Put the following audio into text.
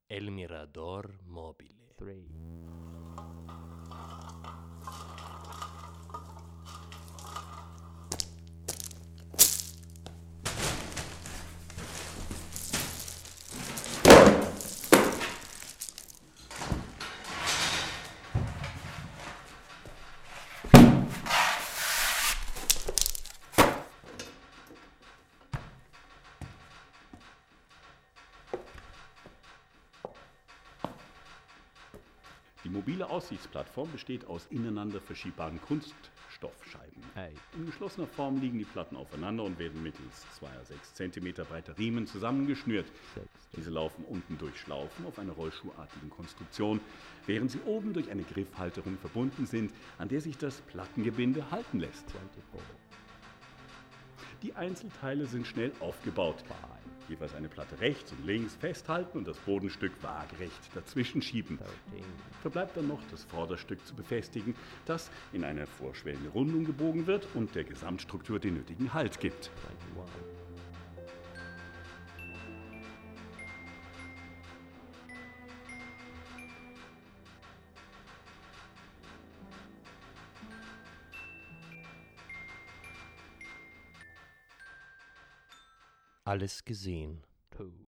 El Mirador Mobile. 3. Die mobile Aussichtsplattform besteht aus ineinander verschiebbaren Kunststoffscheiben. Hey. In geschlossener Form liegen die Platten aufeinander und werden mittels 6 cm breiter Riemen zusammengeschnürt. 6. Diese laufen unten durch Schlaufen auf einer rollschuhartigen Konstruktion, während sie oben durch eine Griffhalterung verbunden sind, an der sich das Plattengebinde halten lässt. 24. Die Einzelteile sind schnell aufgebaut. 5. Jeweils eine Platte rechts und links festhalten und das Bodenstück waagerecht dazwischen schieben. 13. Verbleibt dann noch das Vorderstück zu befestigen, das in eine vorschwellende Rundung gebogen wird und der Gesamtstruktur den nötigen Halt gibt. 21. Alles gesehen. 2.